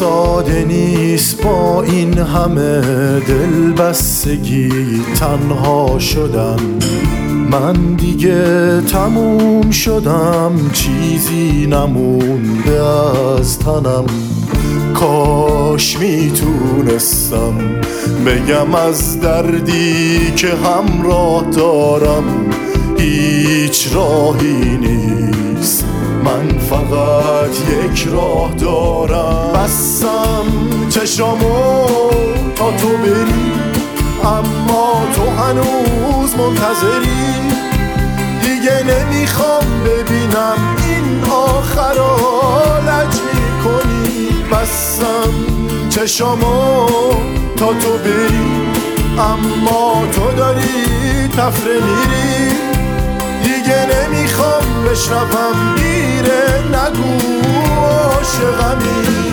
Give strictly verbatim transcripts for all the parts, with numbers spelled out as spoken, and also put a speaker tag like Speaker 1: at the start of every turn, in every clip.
Speaker 1: ساده نیست با این همه دلبستگی تنها شدن. من دیگه تموم شدم، چیزی نمونده از تنم. کاش میتونستم بگم از دردی که همراه دارم هیچ راهی نیست، من فقط یک راه دارم. بستم چشامو تا تو بری، اما تو هنوز منتظری. دیگه نمیخوام ببینم این آخرا لج میکنی. بستم چشامو تا تو بری، اما تو داری تفره میری. دیگه نمیخوام بشنوم میره، نگو عاشقمی.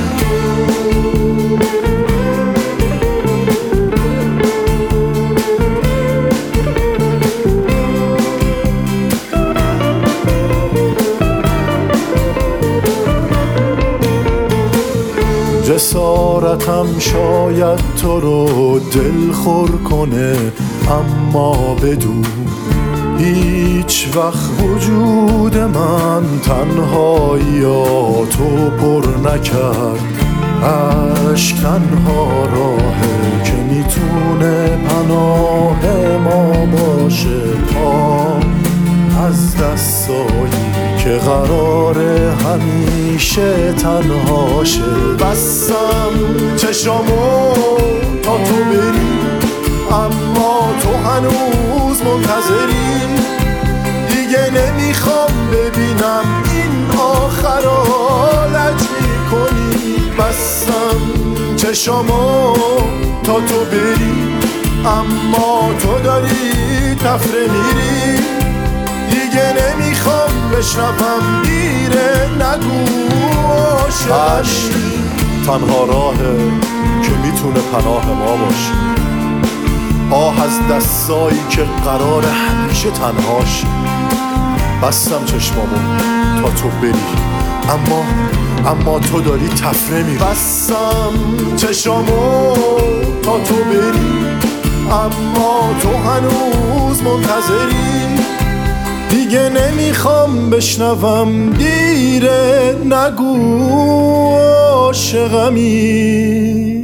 Speaker 1: جسارتم شاید تو رو دلخور کنه، اما بدون هیچ وقت وجود من تنهاییاتو پر نکرد. عشق تنها راهه که میتونه پناه ما باشه، تا از دستایی که قراره همیشه تنها شه. بستم چشامو تا تو بری، اما تو هنوز منتظری. دیگه نمیخوام ببینم این آخرا لج میکنی. بستم چشامو تا تو بری، اما تو داری تفره میری. دیگه نمیخوام بشنوم میره، نگو عاشقمی.
Speaker 2: تنها راهه که میتونه پناه ما باشه، آه از دستایی که قرار همیشه تنهاش. بستم چشمامو تا تو بری، اما اما تو داری تفره میری.
Speaker 1: بستم چشامو تا تو بری، اما تو هنوز منتظری. دیگه نمیخوام بشنوم دیره، نگو عاشقمی.